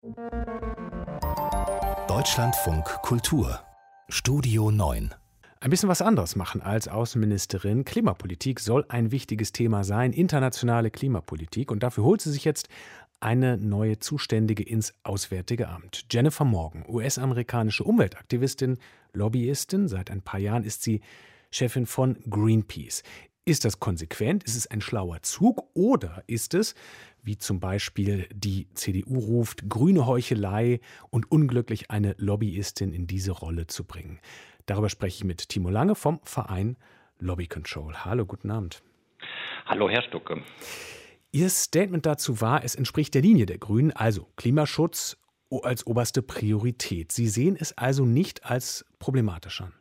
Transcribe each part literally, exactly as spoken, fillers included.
Deutschlandfunk Kultur Studio neun. Ein bisschen was anderes machen als Außenministerin. Klimapolitik soll ein wichtiges Thema sein, internationale Klimapolitik. Und dafür holt sie sich jetzt eine neue Zuständige ins Auswärtige Amt. Jennifer Morgan, U S-amerikanische Umweltaktivistin, Lobbyistin. Seit ein paar Jahren ist sie Chefin von Greenpeace. Ist das konsequent? Ist es ein schlauer Zug? Oder ist es, wie zum Beispiel die C D U ruft, grüne Heuchelei und unglücklich eine Lobbyistin in diese Rolle zu bringen? Darüber spreche ich mit Timo Lange vom Verein Lobby Control. Hallo, guten Abend. Hallo, Herr Stucke. Ihr Statement dazu war, es entspricht der Linie der Grünen, also Klimaschutz als oberste Priorität. Sie sehen es also nicht als problematisch an.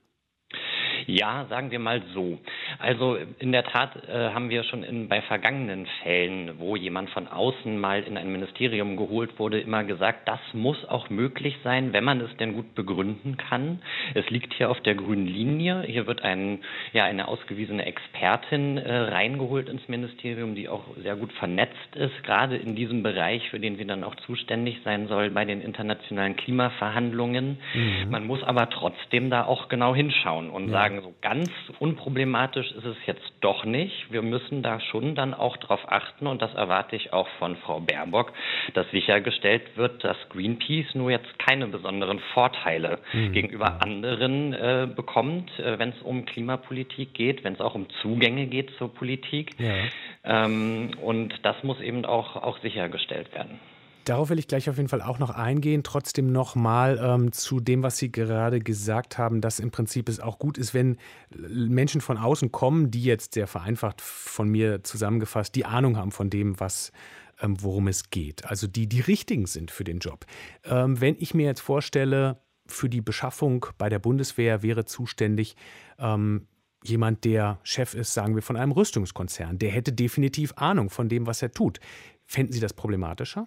Ja, sagen wir mal so. Also in der Tat äh, haben wir schon in, bei vergangenen Fällen, wo jemand von außen mal in ein Ministerium geholt wurde, immer gesagt, das muss auch möglich sein, wenn man es denn gut begründen kann. Es liegt hier auf der grünen Linie. Hier wird ein, ja, eine ausgewiesene Expertin äh, reingeholt ins Ministerium, die auch sehr gut vernetzt ist, gerade in diesem Bereich, für den sie dann auch zuständig sein soll bei den internationalen Klimaverhandlungen. Mhm. Man muss aber trotzdem da auch genau hinschauen und ja. sagen, so ganz unproblematisch ist es jetzt doch nicht. Wir müssen da schon dann auch drauf achten, und das erwarte ich auch von Frau Baerbock, dass sichergestellt wird, dass Greenpeace nur jetzt keine besonderen Vorteile mhm. gegenüber anderen äh, bekommt, äh, wenn es um Klimapolitik geht, wenn es auch um Zugänge geht zur Politik. Ja. Ähm, und das muss eben auch, auch sichergestellt werden. Darauf will ich gleich auf jeden Fall auch noch eingehen. Trotzdem noch mal ähm, zu dem, was Sie gerade gesagt haben, dass im Prinzip es auch gut ist, wenn Menschen von außen kommen, die jetzt sehr vereinfacht von mir zusammengefasst die Ahnung haben von dem, was, ähm, worum es geht. Also die die richtigen sind für den Job. Ähm, wenn ich mir jetzt vorstelle, für die Beschaffung bei der Bundeswehr wäre zuständig ähm, jemand, der Chef ist, sagen wir, von einem Rüstungskonzern. Der hätte definitiv Ahnung von dem, was er tut. Fänden Sie das problematischer?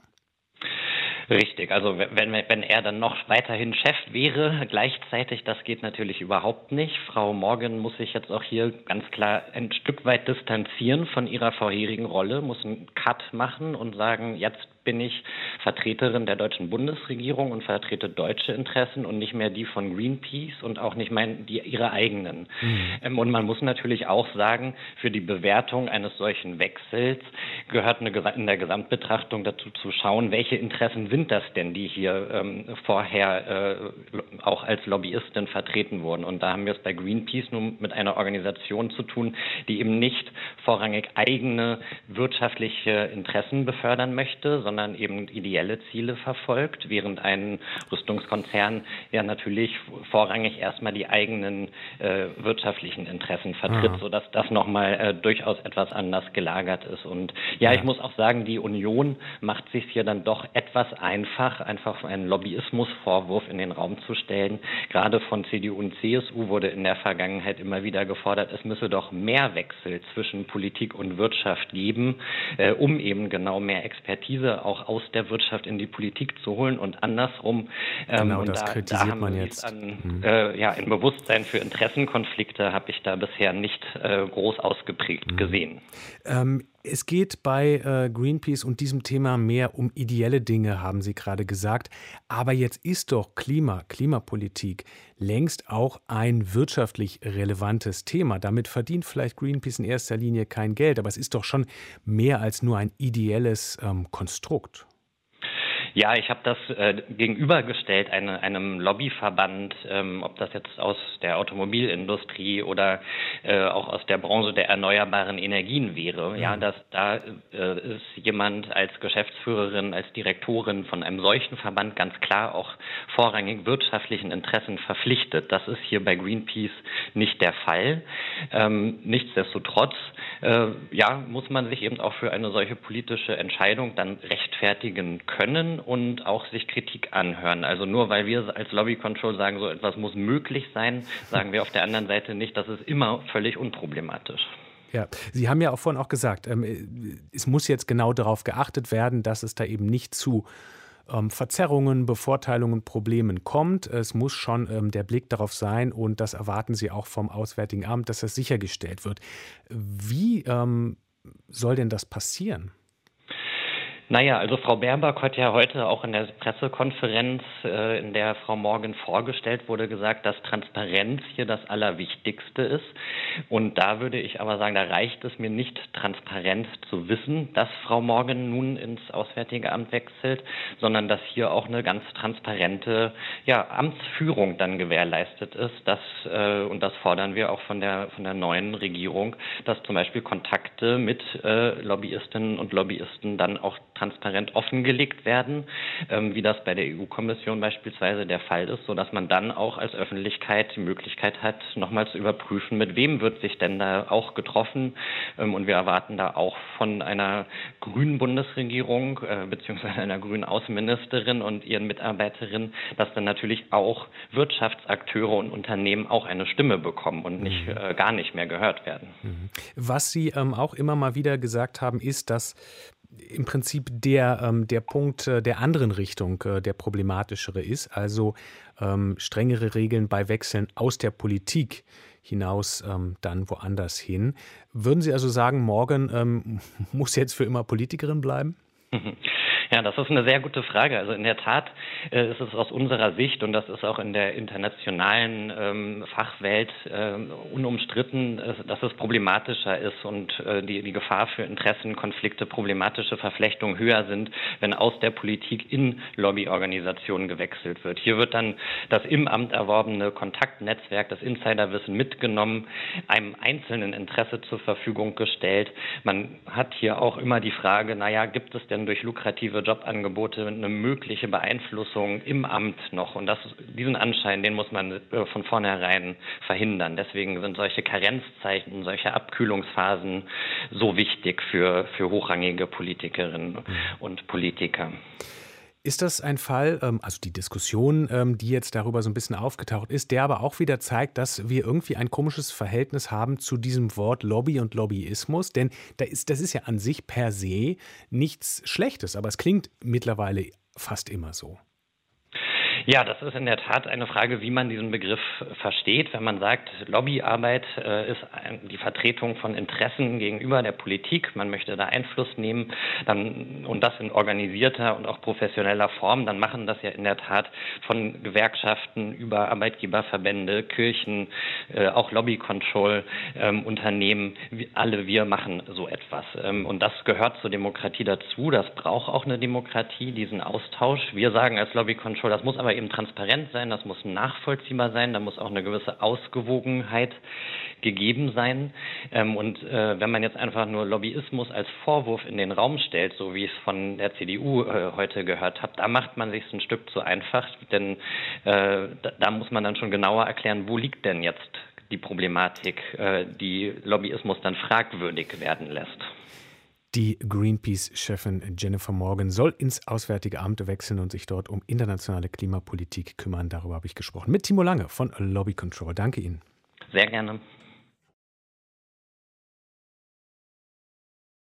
Richtig, also wenn, wenn er dann noch weiterhin Chef wäre, gleichzeitig, das geht natürlich überhaupt nicht. Frau Morgan muss sich jetzt auch hier ganz klar ein Stück weit distanzieren von ihrer vorherigen Rolle, muss einen Cut machen und sagen, jetzt bin ich Vertreterin der deutschen Bundesregierung und vertrete deutsche Interessen und nicht mehr die von Greenpeace und auch nicht mein, die ihre eigenen. Mhm. Ähm, und man muss natürlich auch sagen, für die Bewertung eines solchen Wechsels gehört eine, in der Gesamtbetrachtung dazu zu schauen, welche Interessen sind das denn, die hier ähm, vorher äh, auch als Lobbyistin vertreten wurden. Und da haben wir es bei Greenpeace nun mit einer Organisation zu tun, die eben nicht vorrangig eigene wirtschaftliche Interessen befördern möchte, sondern sondern eben ideelle Ziele verfolgt, während ein Rüstungskonzern ja natürlich vorrangig erstmal die eigenen äh, wirtschaftlichen Interessen vertritt, ja. sodass das nochmal äh, durchaus etwas anders gelagert ist. Und ja, ja, ich muss auch sagen, die Union macht sich hier dann doch etwas einfach, einfach einen Lobbyismusvorwurf in den Raum zu stellen. Gerade von C D U und C S U wurde in der Vergangenheit immer wieder gefordert, es müsse doch mehr Wechsel zwischen Politik und Wirtschaft geben, äh, um eben genau mehr Expertise auch aus der Wirtschaft in die Politik zu holen und andersrum. Ähm, genau, und das da, kritisiert da man jetzt. An, mhm. äh, ja, ein Bewusstsein für Interessenkonflikte habe ich da bisher nicht äh, groß ausgeprägt mhm. gesehen. Ähm, es geht bei äh, Greenpeace und diesem Thema mehr um ideelle Dinge, haben Sie gerade gesagt. Aber jetzt ist doch Klima, Klimapolitik längst auch ein wirtschaftlich relevantes Thema. Damit verdient vielleicht Greenpeace in erster Linie kein Geld, aber es ist doch schon mehr als nur ein ideelles ähm, Konstrukt. Ja, ich habe das äh, gegenübergestellt eine, einem Lobbyverband, ähm, ob das jetzt aus der Automobilindustrie oder äh, auch aus der Branche der erneuerbaren Energien wäre. Ja, dass da äh, ist jemand als Geschäftsführerin, als Direktorin von einem solchen Verband ganz klar auch vorrangig wirtschaftlichen Interessen verpflichtet. Das ist hier bei Greenpeace nicht der Fall. Ähm, nichtsdestotrotz, äh, ja, muss man sich eben auch für eine solche politische Entscheidung dann rechtfertigen können und auch sich Kritik anhören. Also nur weil wir als Lobby Control sagen, so etwas muss möglich sein, sagen wir auf der anderen Seite nicht, das ist immer völlig unproblematisch. Ja, Sie haben ja auch vorhin auch gesagt, ähm, es muss jetzt genau darauf geachtet werden, dass es da eben nicht zu ähm, Verzerrungen, Bevorteilungen, Problemen kommt. Es muss schon ähm, der Blick darauf sein und das erwarten Sie auch vom Auswärtigen Amt, dass das sichergestellt wird. Wie ähm, soll denn das passieren? Naja, also Frau Baerbock hat ja heute auch in der Pressekonferenz, äh, in der Frau Morgan vorgestellt wurde, gesagt, dass Transparenz hier das Allerwichtigste ist. Und da würde ich aber sagen, da reicht es mir nicht, transparent zu wissen, dass Frau Morgan nun ins Auswärtige Amt wechselt, sondern dass hier auch eine ganz transparente ja, Amtsführung dann gewährleistet ist. Das, äh, und das fordern wir auch von der, von der neuen Regierung, dass zum Beispiel Kontakte mit äh, Lobbyistinnen und Lobbyisten dann auch transparent offengelegt werden, ähm, wie das bei der E U-Kommission beispielsweise der Fall ist, sodass man dann auch als Öffentlichkeit die Möglichkeit hat, nochmal zu überprüfen, mit wem wird sich denn da auch getroffen. Ähm, und wir erwarten da auch von einer grünen Bundesregierung äh, beziehungsweise einer grünen Außenministerin und ihren Mitarbeiterinnen, dass dann natürlich auch Wirtschaftsakteure und Unternehmen auch eine Stimme bekommen und nicht äh, gar nicht mehr gehört werden. Was Sie ähm, auch immer mal wieder gesagt haben, ist, dass im Prinzip der, ähm, der Punkt äh, der anderen Richtung äh, der problematischere ist, also ähm, strengere Regeln bei Wechseln aus der Politik hinaus ähm, dann woanders hin. Würden Sie also sagen, Morgan ähm, muss jetzt für immer Politikerin bleiben? Ja, das ist eine sehr gute Frage. Also in der Tat äh, ist es aus unserer Sicht, und das ist auch in der internationalen ähm, Fachwelt äh, unumstritten, äh, dass es problematischer ist und äh, die, die Gefahr für Interessenkonflikte, problematische Verflechtungen höher sind, wenn aus der Politik in Lobbyorganisationen gewechselt wird. Hier wird dann das im Amt erworbene Kontaktnetzwerk, das Insiderwissen mitgenommen, einem einzelnen Interesse zur Verfügung gestellt. Man hat hier auch immer die Frage, naja, gibt es denn durch lukrative Jobangebote eine mögliche Beeinflussung im Amt noch? Und das, diesen Anschein, den muss man äh, von vornherein verhindern. Deswegen sind solche Karenzzeichen, solche Abkühlungsphasen so wichtig für, für hochrangige Politikerinnen und Politiker. Ist das ein Fall, also die Diskussion, die jetzt darüber so ein bisschen aufgetaucht ist, der aber auch wieder zeigt, dass wir irgendwie ein komisches Verhältnis haben zu diesem Wort Lobby und Lobbyismus? Denn da ist, das ist ja an sich per se nichts Schlechtes, aber es klingt mittlerweile fast immer so. Ja, das ist in der Tat eine Frage, wie man diesen Begriff versteht. Wenn man sagt, Lobbyarbeit äh, ist ein, die Vertretung von Interessen gegenüber der Politik, man möchte da Einfluss nehmen, dann, und das in organisierter und auch professioneller Form, dann machen das ja in der Tat von Gewerkschaften über Arbeitgeberverbände, Kirchen, äh, auch Lobby-Control-Unternehmen. Ähm, alle wir machen so etwas. Ähm, und das gehört zur Demokratie dazu. Das braucht auch eine Demokratie, diesen Austausch. Wir sagen als Lobby-Control, das muss aber eben transparent sein, das muss nachvollziehbar sein, da muss auch eine gewisse Ausgewogenheit gegeben sein. Ähm, und äh, wenn man jetzt einfach nur Lobbyismus als Vorwurf in den Raum stellt, so wie ich es von der C D U äh, heute gehört habe, da macht man sich ein Stück zu einfach, denn äh, da, da muss man dann schon genauer erklären, wo liegt denn jetzt die Problematik, äh, die Lobbyismus dann fragwürdig werden lässt. Die Greenpeace-Chefin Jennifer Morgan soll ins Auswärtige Amt wechseln und sich dort um internationale Klimapolitik kümmern. Darüber habe ich gesprochen mit Timo Lange von Lobby Control. Danke Ihnen. Sehr gerne.